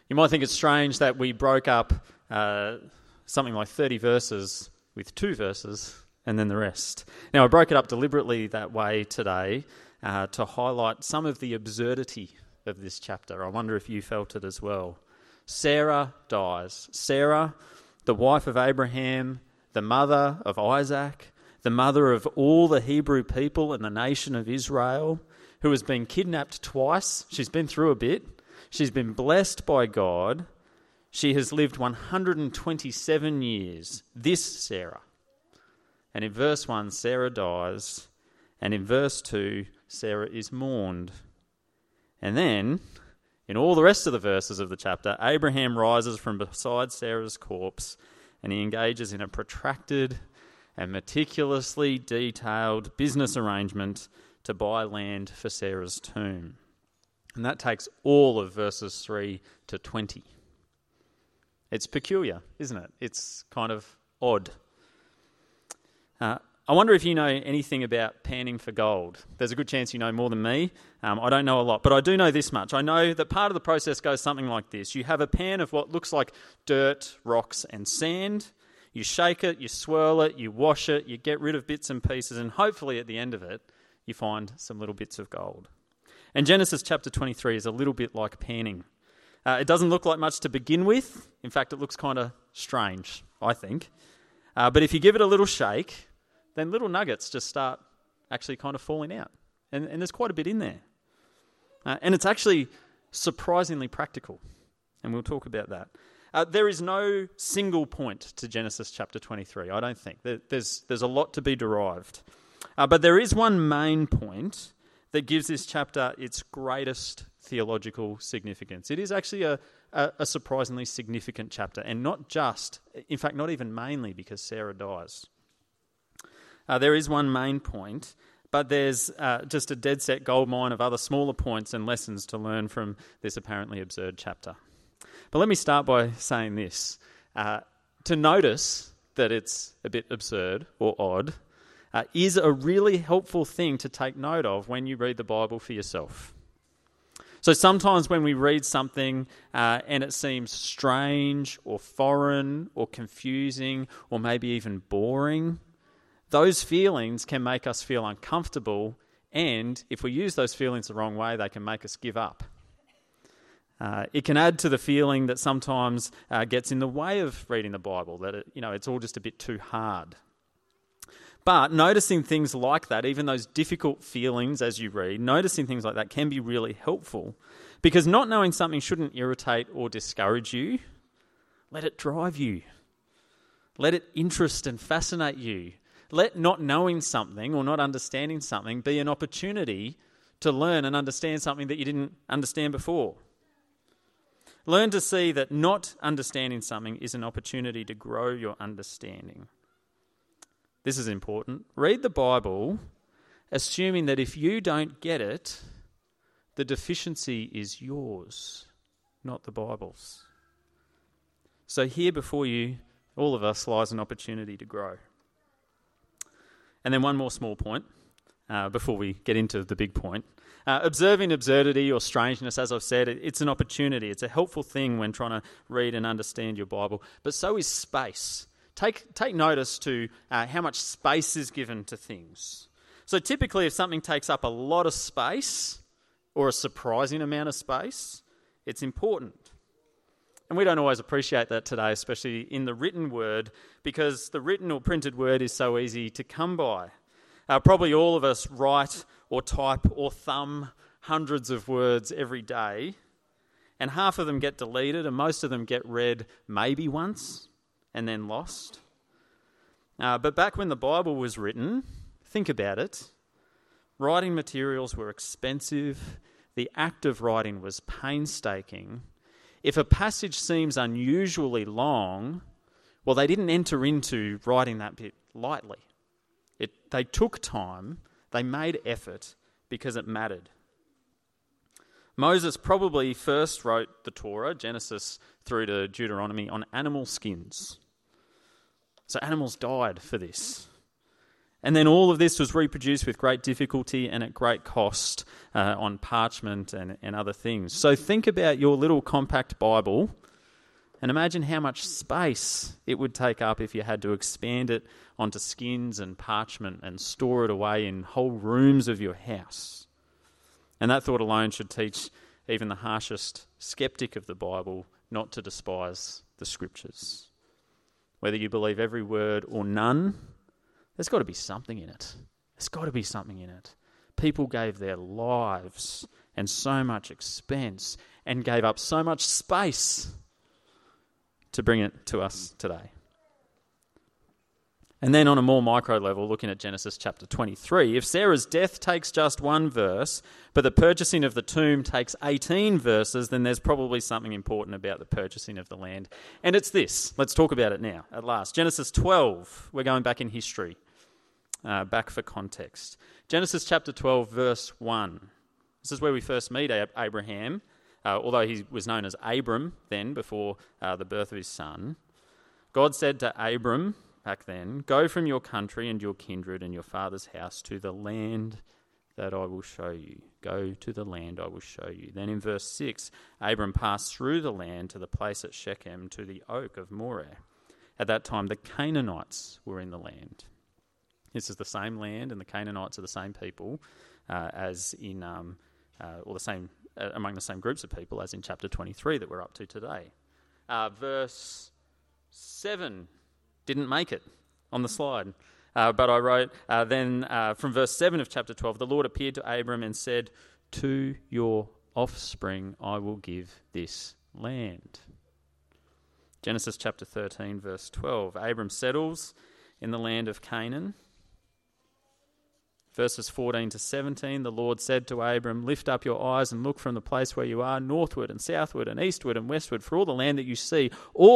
You might think it's strange that we broke up something like 30 verses with 2 verses and then the rest. Now, I broke it up deliberately that way today to highlight some of the absurdity of this chapter. I wonder if you felt it as well. Sarah dies. Sarah, the wife of Abraham, the mother of Isaac, the mother of all the Hebrew people and the nation of Israel, who has been kidnapped twice. She's been through a bit. She's been blessed by God. She has lived 127 years, this Sarah. And in verse 1, Sarah dies. And in verse 2, Sarah is mourned. And then, in all the rest of the verses of the chapter, Abraham rises from beside Sarah's corpse and he engages in a protracted and meticulously detailed business arrangement to buy land for Sarah's tomb. And that takes all of verses 3 to 20. It's peculiar, isn't it? It's kind of odd. I wonder if you know anything about panning for gold. There's a good chance you know more than me. I don't know a lot, but I do know this much. I know that part of the process goes something like this. You have a pan of what looks like dirt, rocks and sand. You shake it, you swirl it, you wash it, you get rid of bits and pieces, and hopefully at the end of it, you find some little bits of gold. And Genesis chapter 23 is a little bit like panning. It doesn't look like much to begin with. In fact, it looks kind of strange, I think. But if you give it a little shake, then little nuggets just start actually kind of falling out. And there's quite a bit in there. And it's actually surprisingly practical. And we'll talk about that. There is no single point to Genesis chapter 23, I don't think. There's a lot to be derived. But there is one main point that gives this chapter its greatest theological significance. It is actually a surprisingly significant chapter, and not just, in fact, not even mainly because Sarah dies. There is one main point, but there's just a dead set goldmine of other smaller points and lessons to learn from this apparently absurd chapter. But let me start by saying this. To notice that it's a bit absurd or odd is a really helpful thing to take note of when you read the Bible for yourself. So sometimes when we read something and it seems strange or foreign or confusing or maybe even boring, those feelings can make us feel uncomfortable, and if we use those feelings the wrong way, they can make us give up. It can add to the feeling that sometimes gets in the way of reading the Bible, that it's all just a bit too hard. But noticing things like that, even those difficult feelings as you read, noticing things like that can be really helpful, because not knowing something shouldn't irritate or discourage you. Let it drive you. Let it interest and fascinate you. Let not knowing something or not understanding something be an opportunity to learn and understand something that you didn't understand before. Learn to see that not understanding something is an opportunity to grow your understanding. This is important. Read the Bible assuming that if you don't get it, the deficiency is yours, not the Bible's. So here before you, all of us, lies an opportunity to grow. And then one more small point before we get into the big point. Observing absurdity or strangeness, as I've said, it's an opportunity. It's a helpful thing when trying to read and understand your Bible. But so is space. Take notice to how much space is given to things. So typically if something takes up a lot of space or a surprising amount of space, it's important. And we don't always appreciate that today, especially in the written word, because the written or printed word is so easy to come by. Probably all of us write or type or thumb hundreds of words every day, and half of them get deleted and most of them get read maybe once and then lost. But back when the Bible was written, think about it, writing materials were expensive, the act of writing was painstaking. If a passage seems unusually long, well, they didn't enter into writing that bit lightly. They took time, they made effort because it mattered. Moses probably first wrote the Torah, Genesis through to Deuteronomy, on animal skins. So animals died for this. And then all of this was reproduced with great difficulty and at great cost on parchment and other things. So think about your little compact Bible and imagine how much space it would take up if you had to expand it onto skins and parchment and store it away in whole rooms of your house. And that thought alone should teach even the harshest skeptic of the Bible not to despise the Scriptures. Whether you believe every word or none, there's got to be something in it. There's got to be something in it. People gave their lives and so much expense and gave up so much space to bring it to us today. And then on a more micro level, looking at Genesis chapter 23, if Sarah's death takes just one verse, but the purchasing of the tomb takes 18 verses, then there's probably something important about the purchasing of the land. And it's this. Let's talk about it now, at last. Genesis 12, we're going back in history, back for context. Genesis chapter 12, verse 1. This is where we first meet Abraham, although he was known as Abram then, before the birth of his son. God said to Abram, back then, "Go from your country and your kindred and your father's house to the land that I will show you." Go to the land I will show you. Then in verse 6, Abram passed through the land to the place at Shechem, to the oak of Moreh. At that time, the Canaanites were in the land. This is the same land, and the Canaanites are the same people as in, or the same among the same groups of people as in chapter 23 that we're up to today. Verse 7 didn't make it on the slide. But I wrote, then from verse 7 of chapter 12, the Lord appeared to Abram and said, "To your offspring I will give this land." Genesis chapter 13, verse 12, Abram settles in the land of Canaan. Verses 14 to 17, the Lord said to Abram, "Lift up your eyes and look from the place where you are, northward and southward and eastward and westward, for all the land that you see,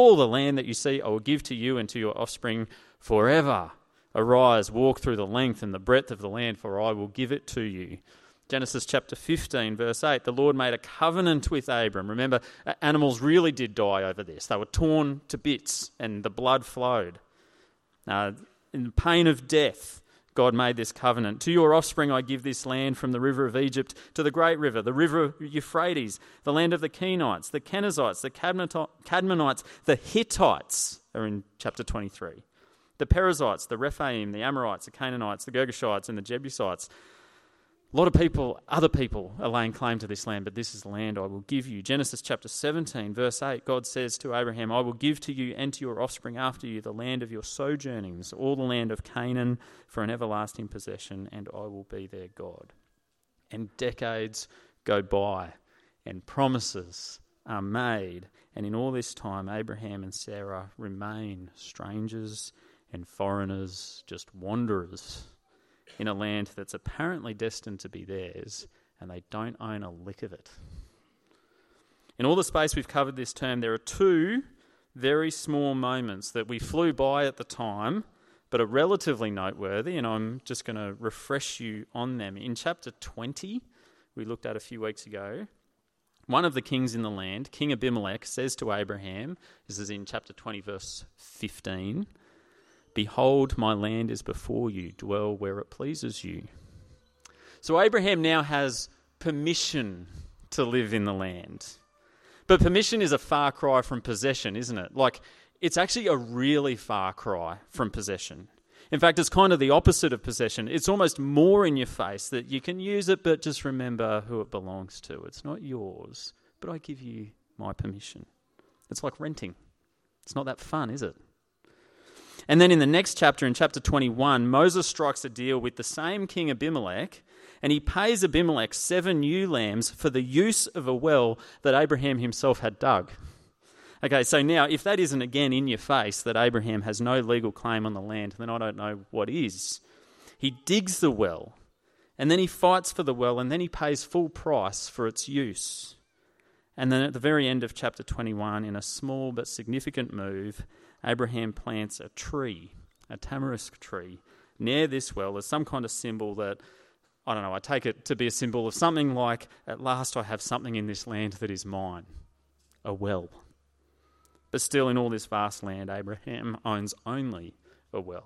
I will give to you and to your offspring forever. Arise, walk through the length and the breadth of the land, for I will give it to you." Genesis chapter 15, verse 8, the Lord made a covenant with Abram. Remember, animals really did die over this. They were torn to bits and the blood flowed. In the pain of death, God made this covenant. "To your offspring I give this land, from the river of Egypt to the great river, the river Euphrates, the land of the Kenites, the Kenizzites, the Cadmonites, the Hittites," are in chapter 23, "the Perizzites, the Rephaim, the Amorites, the Canaanites, the Girgashites, and the Jebusites." A lot of people, other people, are laying claim to this land, but this is the land I will give you. Genesis chapter 17, verse 8, God says to Abraham, "I will give to you and to your offspring after you the land of your sojournings, all the land of Canaan, for an everlasting possession, and I will be their God." And decades go by, and promises are made, and in all this time, Abraham and Sarah remain strangers and foreigners, just wanderers, in a land that's apparently destined to be theirs, and they don't own a lick of it. In all the space we've covered this term, there are two very small moments that we flew by at the time, but are relatively noteworthy, and I'm just going to refresh you on them. In chapter 20, we looked at a few weeks ago, one of the kings in the land, King Abimelech, says to Abraham, this is in chapter 20, verse 15, "Behold, my land is before you. Dwell where it pleases you." So Abraham now has permission to live in the land. But permission is a far cry from possession, isn't it? Like, it's actually a really far cry from possession. In fact, it's kind of the opposite of possession. It's almost more in your face that you can use it, but just remember who it belongs to. It's not yours, but I give you my permission. It's like renting. It's not that fun, is it? And then in the next chapter, in chapter 21, Moses strikes a deal with the same king Abimelech, and he pays Abimelech 7 ewe lambs for the use of a well that Abraham himself had dug. Okay, so now, if that isn't again in your face that Abraham has no legal claim on the land, then I don't know what is. He digs the well, and then he fights for the well, and then he pays full price for its use. And then at the very end of chapter 21, in a small but significant move, Abraham plants a tree, a tamarisk tree, near this well as some kind of symbol that, I don't know, I take it to be a symbol of something like, at last I have something in this land that is mine, a well. But still, in all this vast land, Abraham owns only a well,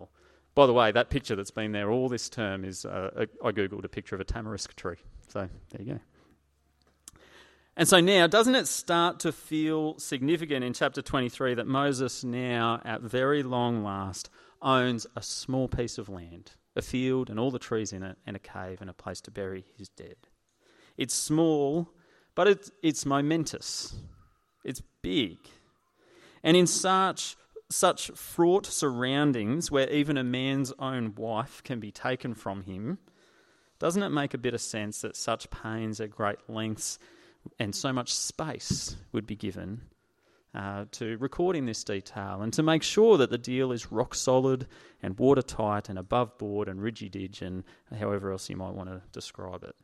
By the way, that picture that's been there all this term is, I googled a picture of a tamarisk tree. So there you go. And so now, doesn't it start to feel significant in chapter 23 that Moses now, at very long last, owns a small piece of land, a field and all the trees in it, and a cave and a place to bury his dead? It's small, but it's momentous. It's big. And in such fraught surroundings where even a man's own wife can be taken from him, doesn't it make a bit of sense that such pains at great lengths and so much space would be given to recording this detail and to make sure that the deal is rock solid and watertight and above board and ridgy-dig and however else you might want to describe it?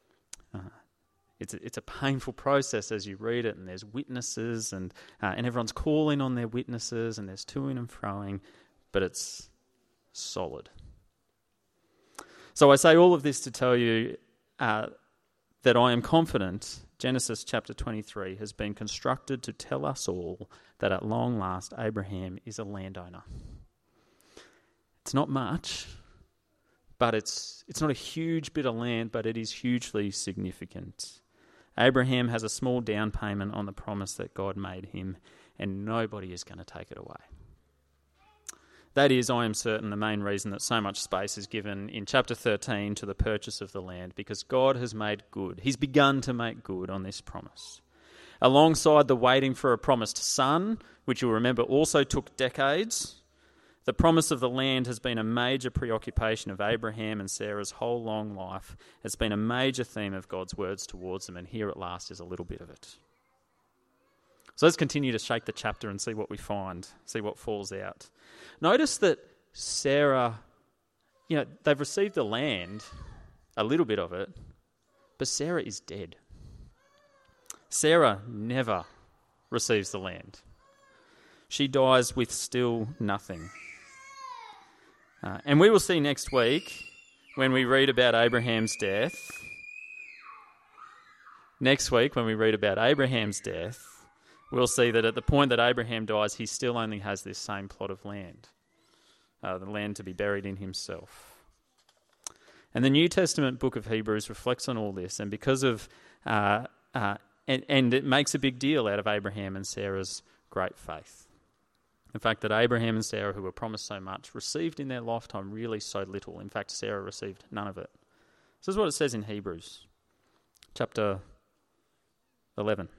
It's a painful process as you read it, and there's witnesses and everyone's calling on their witnesses and there's toing and froing, but it's solid. So I say all of this to tell you that I am confident Genesis chapter 23 has been constructed to tell us all that at long last Abraham is a landowner. It's not much, but it's not a huge bit of land, but it is hugely significant. Abraham has a small down payment on the promise that God made him, and nobody is going to take it away. That is, I am certain, the main reason that so much space is given in chapter 13 to the purchase of the land, because God has made good. He's begun to make good on this promise. Alongside the waiting for a promised son, which you'll remember also took decades, the promise of the land has been a major preoccupation of Abraham and Sarah's whole long life. It's been a major theme of God's words towards them, and here at last is a little bit of it. So let's continue to shake the chapter and see what we find, see what falls out. Notice that Sarah, they've received the land, a little bit of it, but Sarah is dead. Sarah never receives the land. She dies with still nothing. And we will see next week, when we read about Abraham's death, we'll see that at the point that Abraham dies, he still only has this same plot of land, the land to be buried in himself. And the New Testament book of Hebrews reflects on all this, and because of, and it makes a big deal out of Abraham and Sarah's great faith. The fact that Abraham and Sarah, who were promised so much, received in their lifetime really so little. In fact, Sarah received none of it. This is what it says in Hebrews, chapter 11.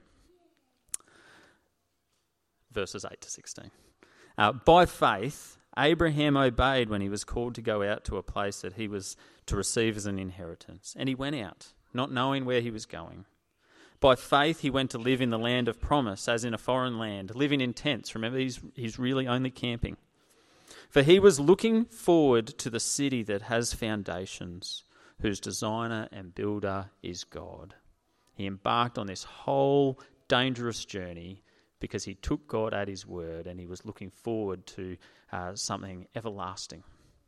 Verses 8 to 16. By faith, Abraham obeyed when he was called to go out to a place that he was to receive as an inheritance. And he went out, not knowing where he was going. By faith, he went to live in the land of promise, as in a foreign land, living in tents. Remember, he's really only camping. For he was looking forward to the city that has foundations, whose designer and builder is God. He embarked on this whole dangerous journey because he took God at his word and he was looking forward to something everlasting.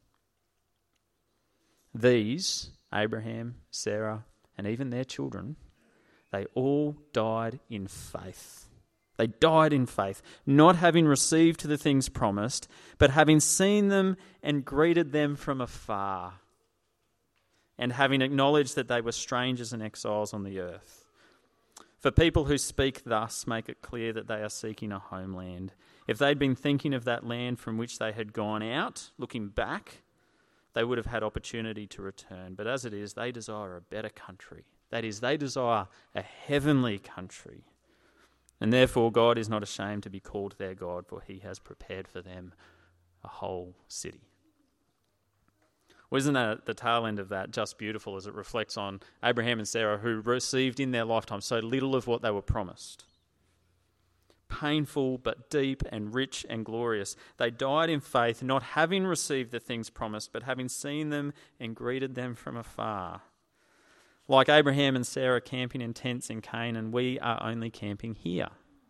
These, Abraham, Sarah, and even their children, they all died in faith. They died in faith, not having received the things promised, but having seen them and greeted them from afar, and having acknowledged that they were strangers and exiles on the earth. For people who speak thus make it clear that they are seeking a homeland. If they'd been thinking of that land from which they had gone out, looking back, they would have had opportunity to return. But as it is, they desire a better country. That is, they desire a heavenly country. And therefore God is not ashamed to be called their God, for he has prepared for them a whole city. Well, isn't that the tail end of that just beautiful as it reflects on Abraham and Sarah, who received in their lifetime so little of what they were promised? Painful but deep and rich and glorious. They died in faith, not having received the things promised, but having seen them and greeted them from afar. Like Abraham and Sarah camping in tents in Canaan, we are only camping here.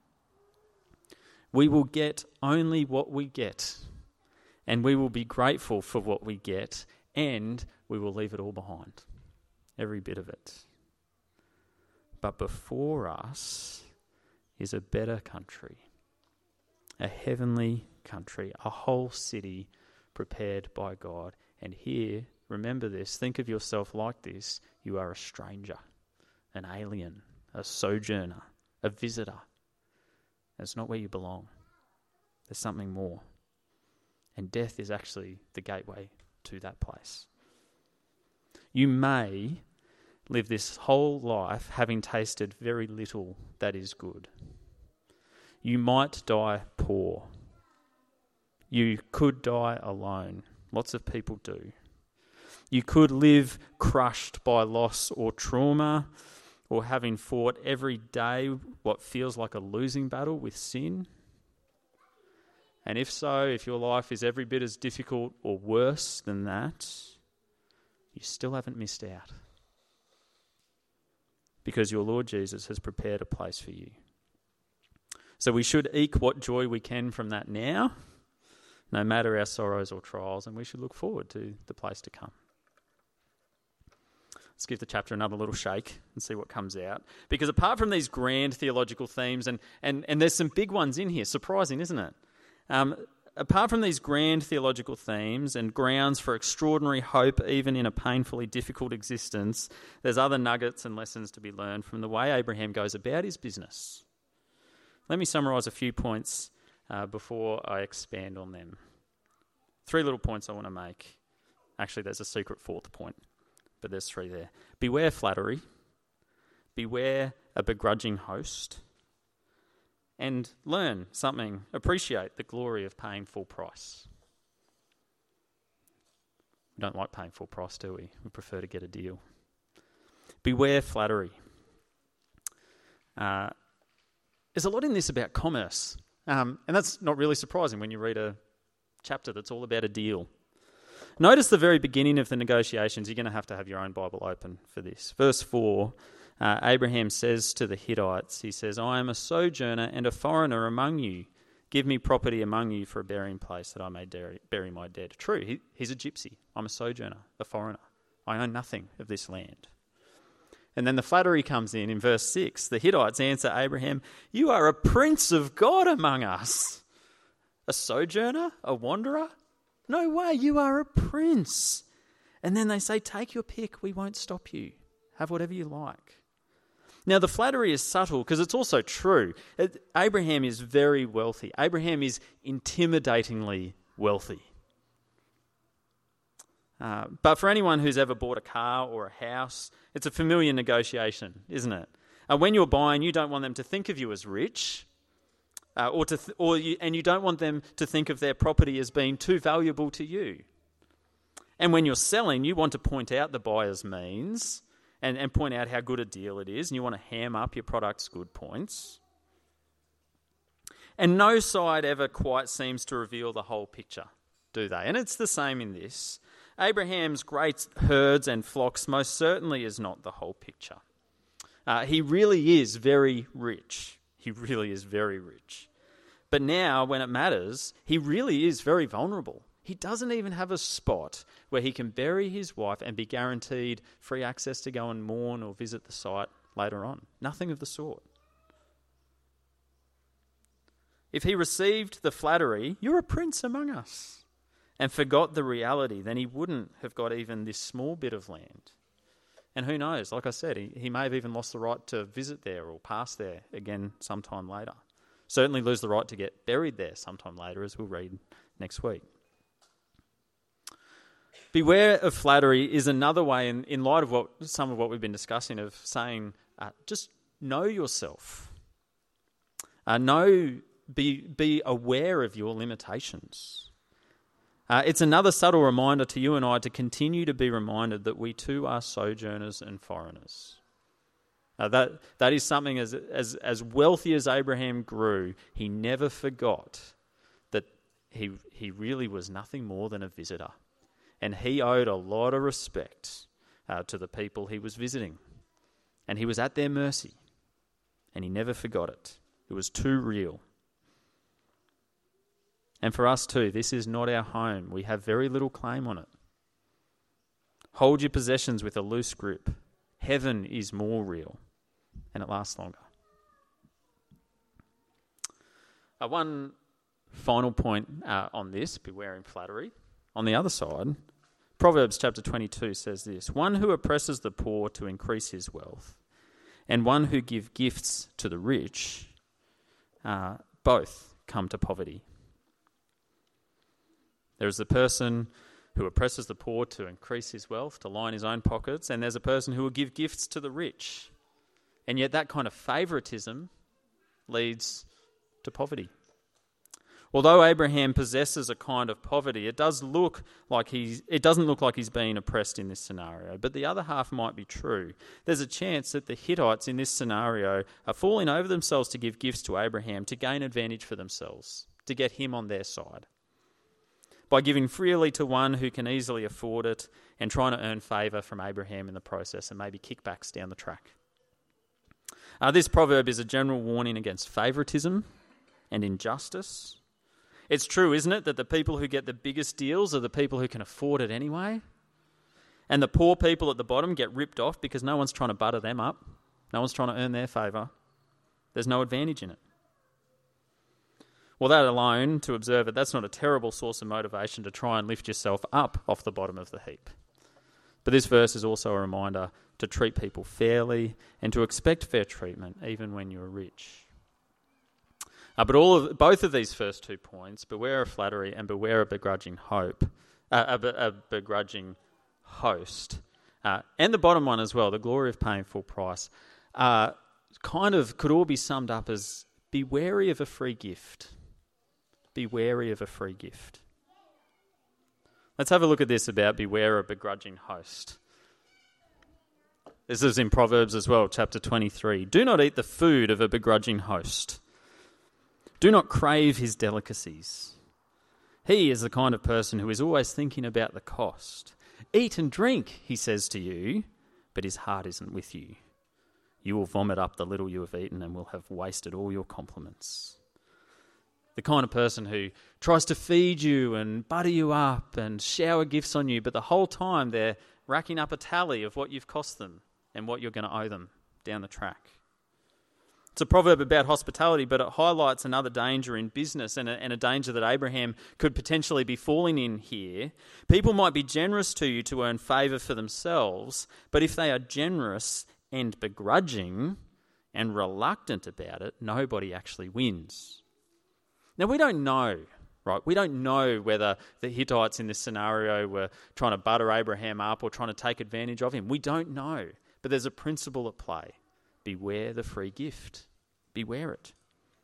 We will get only what we get, and we will be grateful for what we get, and we will leave it all behind, every bit of it. But before us is a better country, a heavenly country, a whole city prepared by God. And here, remember this, think of yourself like this. You are a stranger, an alien, a sojourner, a visitor. It's not where you belong. There's something more. And death is actually the gateway to that place. You may live this whole life having tasted very little that is good. You might die poor. You could die alone. Lots of people do. You could live crushed by loss or trauma, or having fought every day what feels like a losing battle with sin. And if so, if your life is every bit as difficult or worse than that, you still haven't missed out. Because your Lord Jesus has prepared a place for you. So we should eke what joy we can from that now, no matter our sorrows or trials, and we should look forward to the place to come. Let's give the chapter another little shake and see what comes out. Because apart from these grand theological themes, and there's some big ones in here, surprising, isn't it? Apart from these grand theological themes and grounds for extraordinary hope, even in a painfully difficult existence, there's other nuggets and lessons to be learned from the way Abraham goes about his business. Let me summarise a few points before I expand on them. 3 little points I want to make. Actually, there's a secret 4th point, but there's 3 there. Beware flattery. Beware a begrudging host. And learn something, appreciate the glory of paying full price. We don't like paying full price, do we? We prefer to get a deal. Beware flattery. There's a lot in this about commerce, and that's not really surprising when you read a chapter that's all about a deal. Notice the very beginning of the negotiations. You're going to have your own Bible open for this. Verse 4, Abraham says to the Hittites, he says, I am a sojourner and a foreigner among you. Give me property among you for a burying place that I may bury my dead. True, he's a gypsy. I'm a sojourner, a foreigner. I own nothing of this land. And then the flattery comes in verse 6. The Hittites answer Abraham, you are a prince of God among us. A sojourner? A wanderer? No way, you are a prince. And then they say, take your pick, we won't stop you. Have whatever you like. Now, the flattery is subtle because it's also true. Abraham is very wealthy. Abraham is intimidatingly wealthy. But for anyone who's ever bought a car or a house, it's a familiar negotiation, isn't it? When you're buying, you don't want them to think of you as rich, and you don't want them to think of their property as being too valuable to you. And when you're selling, you want to point out the buyer's means and point out how good a deal it is, and you want to ham up your product's good points. And no side ever quite seems to reveal the whole picture, do they? And it's the same in this. Abraham's great herds and flocks most certainly is not the whole picture. He really is very rich. He really is very rich. But now, when it matters, he really is very vulnerable. He doesn't even have a spot where he can bury his wife and be guaranteed free access to go and mourn or visit the site later on. Nothing of the sort. If he received the flattery, you're a prince among us, and forgot the reality, then he wouldn't have got even this small bit of land. And who knows, like I said, he may have even lost the right to visit there or pass there again sometime later. Certainly lose the right to get buried there sometime later, as we'll read next week. Beware of flattery is another way, in light of some of what we've been discussing, of saying, just know yourself. Be aware of your limitations. It's another subtle reminder to you and I to continue to be reminded that we too are sojourners and foreigners. That is something, as wealthy as Abraham grew, he never forgot that he really was nothing more than a visitor. And he owed a lot of respect to the people he was visiting. And he was at their mercy. And he never forgot it. It was too real. And for us too, this is not our home. We have very little claim on it. Hold your possessions with a loose grip. Heaven is more real, and it lasts longer. One final point on this, beware in flattery. on the other side, Proverbs chapter 22 says this: one who oppresses the poor to increase his wealth, and one who gives gifts to the rich, both come to poverty. There is the person who oppresses the poor to increase his wealth, to line his own pockets, and there's a person who will give gifts to the rich. And yet that kind of favoritism leads to poverty. Although Abraham possesses a kind of poverty, it doesn't look like he's being oppressed in this scenario. But the other half might be true. There's a chance that the Hittites in this scenario are falling over themselves to give gifts to Abraham to gain advantage for themselves, to get him on their side, by giving freely to one who can easily afford it and trying to earn favour from Abraham in the process and maybe kickbacks down the track. This proverb is a general warning against favouritism and injustice. It's true, isn't it, that the people who get the biggest deals are the people who can afford it anyway? And the poor people at the bottom get ripped off because no one's trying to butter them up. No one's trying to earn their favour. There's no advantage in it. Well, that alone, to observe it, that's not a terrible source of motivation to try and lift yourself up off the bottom of the heap. But this verse is also a reminder to treat people fairly and to expect fair treatment even when you're rich. But both of these first 2 points, beware of flattery and beware of begrudging hope, a begrudging host, and the bottom one as well, the glory of paying full price, kind of could all be summed up as be wary of a free gift. Be wary of a free gift. Let's have a look at this about beware of a begrudging host. This is in Proverbs as well, chapter 23. Do not eat the food of a begrudging host. Do not crave his delicacies. He is the kind of person who is always thinking about the cost. Eat and drink, he says to you, but his heart isn't with you. You will vomit up the little you have eaten and will have wasted all your compliments. The kind of person who tries to feed you and butter you up and shower gifts on you, but the whole time they're racking up a tally of what you've cost them and what you're going to owe them down the track. It's a proverb about hospitality, but it highlights another danger in business and a danger that Abraham could potentially be falling in here. People might be generous to you to earn favour for themselves, but if they are generous and begrudging and reluctant about it, nobody actually wins. Now, we don't know, right? We don't know whether the Hittites in this scenario were trying to butter Abraham up or trying to take advantage of him. We don't know, but there's a principle at play. Beware the free gift. Beware it.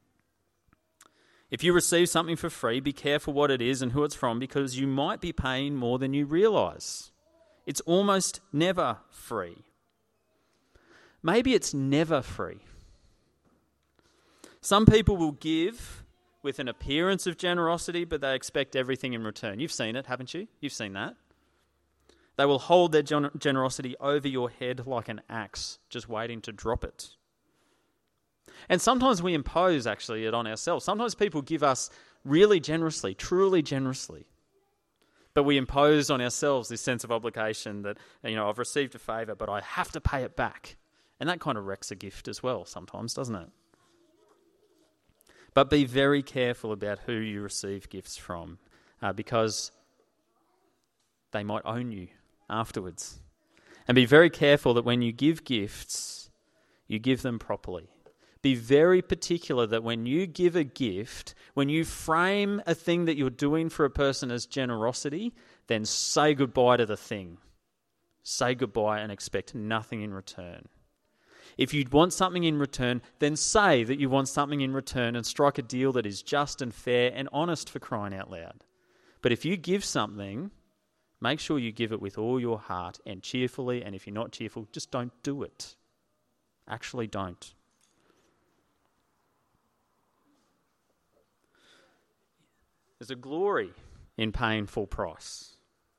If you receive something for free, be careful what it is and who it's from, because you might be paying more than you realise. It's almost never free. Maybe it's never free. Some people will give with an appearance of generosity, but they expect everything in return. You've seen it, haven't you? You've seen that. They will hold their generosity over your head like an axe, just waiting to drop it. And sometimes we impose, actually, it on ourselves. Sometimes people give us really generously, truly generously. But we impose on ourselves this sense of obligation that, I've received a favour, but I have to pay it back. And that kind of wrecks a gift as well sometimes, doesn't it? But be very careful about who you receive gifts from, because they might own you afterwards. And be very careful that when you give gifts, you give them properly. Be very particular that when you give a gift, when you frame a thing that you're doing for a person as generosity, then say goodbye to the thing. Say goodbye and expect nothing in return. If you want something in return, then say that you want something in return and strike a deal that is just and fair and honest, for crying out loud. But if you give something, make sure you give it with all your heart and cheerfully, and if you're not cheerful, just don't do it. Actually don't. There's a glory in paying full price.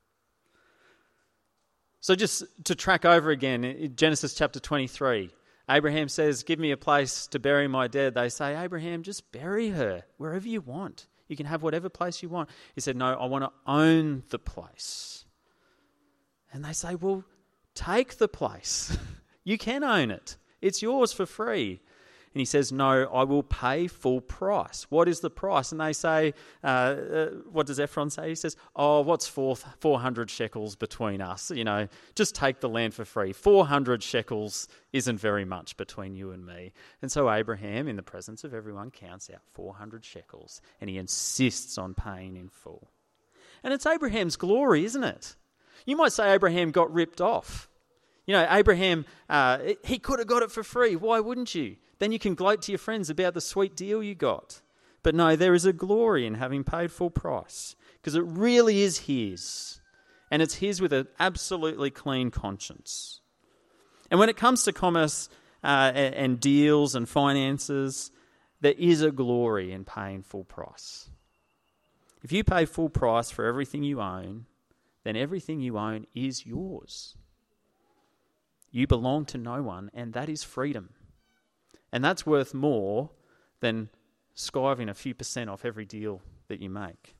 So just to track over again, in Genesis chapter 23, Abraham says, give me a place to bury my dead. They say, Abraham, just bury her wherever you want. You can have whatever place you want. He said, no, I want to own the place. And they say, well, take the place. You can own it. It's yours for free. And he says, no, I will pay full price. What is the price? And they say, what does Ephron say? He says, oh, what's 400 shekels between us? Just take the land for free. 400 shekels isn't very much between you and me. And so Abraham, in the presence of everyone, counts out 400 shekels, and he insists on paying in full. And it's Abraham's glory, isn't it? You might say Abraham got ripped off. Abraham, he could have got it for free. Why wouldn't you? Then you can gloat to your friends about the sweet deal you got. But no, there is a glory in having paid full price, because it really is his. And it's his with an absolutely clean conscience. And when it comes to commerce and deals and finances, there is a glory in paying full price. If you pay full price for everything you own, then everything you own is yours. You belong to no one, and that is freedom. And that's worth more than skiving a few % off every deal that you make.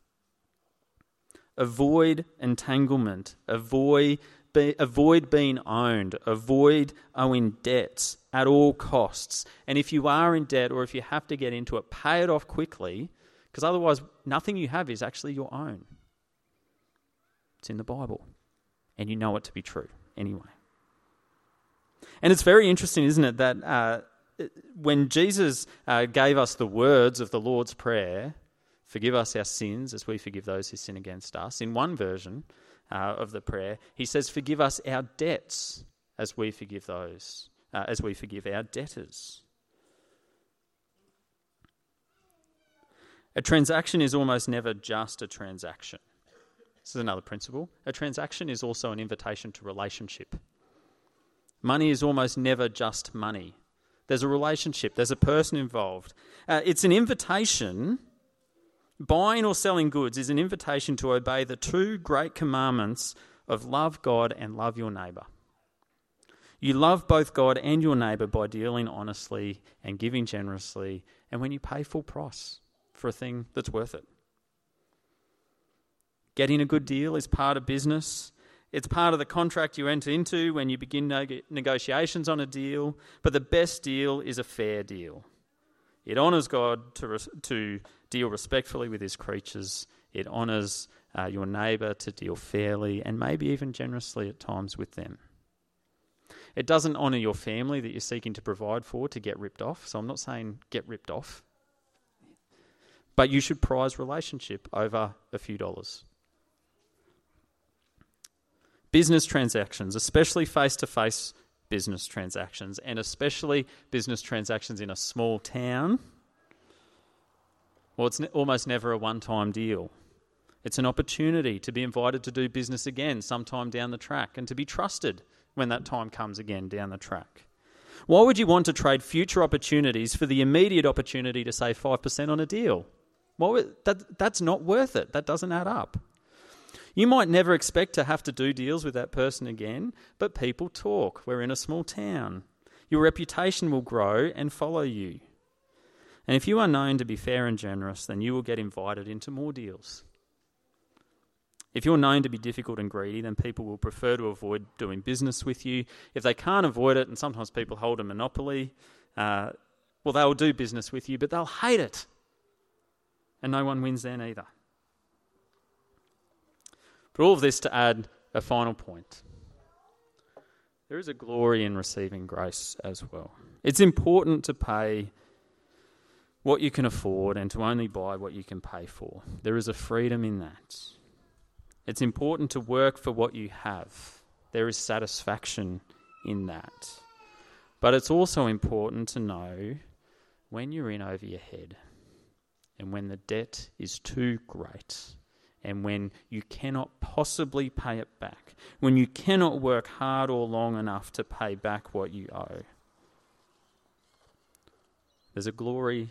Avoid entanglement. Avoid being owned. Avoid owing debts at all costs. And if you are in debt, or if you have to get into it, pay it off quickly, because otherwise nothing you have is actually your own. It's in the Bible, and you know it to be true anyway. And it's very interesting, isn't it, that when Jesus gave us the words of the Lord's Prayer, forgive us our sins as we forgive those who sin against us, in one version of the prayer, he says, forgive us our debts as we forgive our debtors. A transaction is almost never just a transaction. This is another principle. A transaction is also an invitation to relationship. Money is almost never just money. There's a relationship. There's a person involved. It's an invitation. Buying or selling goods is an invitation to obey the two great commandments of love God and love your neighbour. You love both God and your neighbour by dealing honestly and giving generously, and when you pay full price for a thing that's worth it. Getting a good deal is part of business. It's part of the contract you enter into when you begin negotiations on a deal, but the best deal is a fair deal. It honours God to deal respectfully with his creatures. It honours your neighbour to deal fairly and maybe even generously at times with them. It doesn't honour your family that you're seeking to provide for to get ripped off, so I'm not saying get ripped off. But you should prize relationship over a few dollars. Business transactions, especially face-to-face business transactions, and especially business transactions in a small town, well, it's almost never a one-time deal. It's an opportunity to be invited to do business again sometime down the track and to be trusted when that time comes again down the track. Why would you want to trade future opportunities for the immediate opportunity to save 5% on a deal? That's not worth it. That doesn't add up. You might never expect to have to do deals with that person again, but people talk. We're in a small town. Your reputation will grow and follow you. And if you are known to be fair and generous, then you will get invited into more deals. If you're known to be difficult and greedy, then people will prefer to avoid doing business with you. If they can't avoid it, and sometimes people hold a monopoly, they'll do business with you, but they'll hate it. And no one wins then either. But all of this to add a final point. There is a glory in receiving grace as well. It's important to pay what you can afford and to only buy what you can pay for. There is a freedom in that. It's important to work for what you have. There is satisfaction in that. But it's also important to know when you're in over your head and when the debt is too great and when you cannot possibly pay it back, when you cannot work hard or long enough to pay back what you owe. There's a glory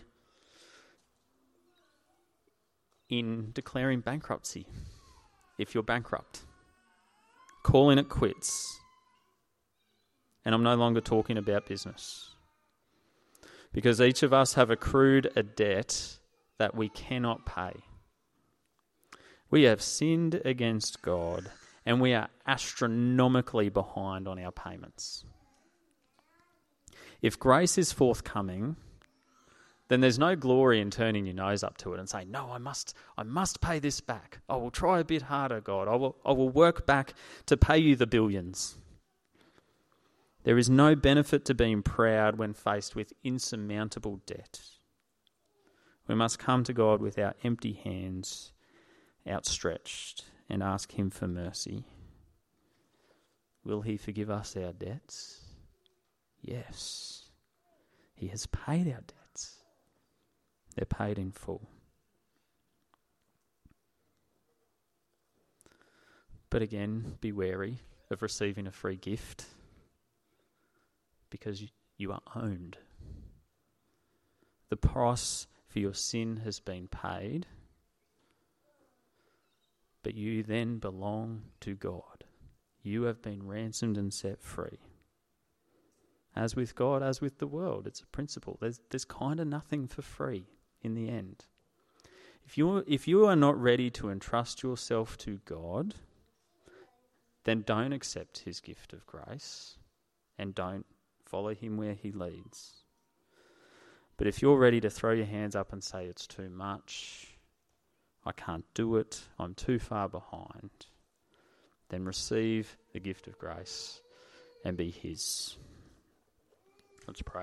in declaring bankruptcy if you're bankrupt, calling it quits. And I'm no longer talking about business, because each of us have accrued a debt that we cannot pay. We have sinned against God and we are astronomically behind on our payments. If grace is forthcoming, then there's no glory in turning your nose up to it and saying, no, I must pay this back. I will try a bit harder, God. I will work back to pay you the billions. There is no benefit to being proud when faced with insurmountable debt. We must come to God with our empty hands outstretched and ask him for mercy. Will he forgive us our debts? Yes. He has paid our debts. They're paid in full. But again, be wary of receiving a free gift, because you are owned. The price for your sin has been paid, but you then belong to God. You have been ransomed and set free. As with God, as with the world, it's a principle. There's kind of nothing for free in the end. If you are not ready to entrust yourself to God, then don't accept his gift of grace and don't follow him where he leads. But if you're ready to throw your hands up and say it's too much, I can't do it, I'm too far behind, then receive the gift of grace and be his. Let's pray.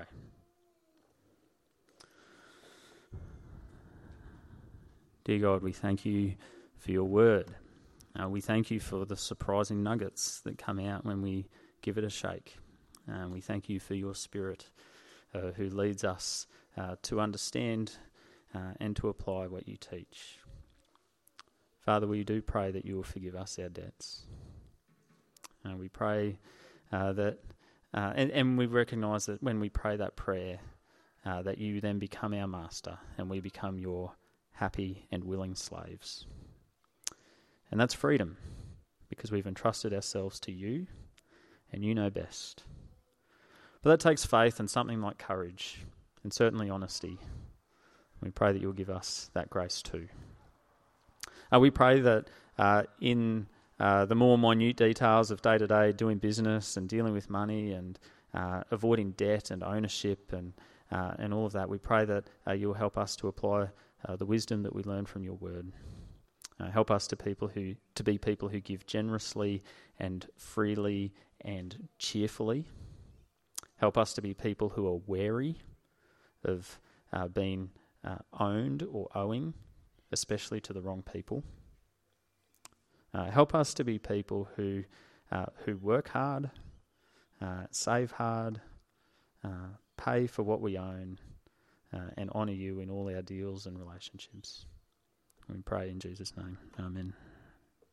Dear God, we thank you for your word. We thank you for the surprising nuggets that come out when we give it a shake. We thank you for your Spirit who leads us to understand and to apply what you teach. Father, we do pray that you will forgive us our debts. We pray that, and we recognise that when we pray that prayer, that you then become our master and we become your happy and willing slaves. And that's freedom, because we've entrusted ourselves to you and you know best. But that takes faith and something like courage and certainly honesty. We pray that you'll give us that grace too. We pray that in the more minute details of day-to-day doing business and dealing with money and avoiding debt and ownership and all of that, we pray that you'll help us to apply the wisdom that we learn from your word. Help us to be people who give generously and freely and cheerfully. Help us to be people who are wary of being owned or owing, especially to the wrong people. Help us to be people who work hard, save hard, pay for what we own, and honour you in all our deals and relationships. We pray in Jesus' name. Amen.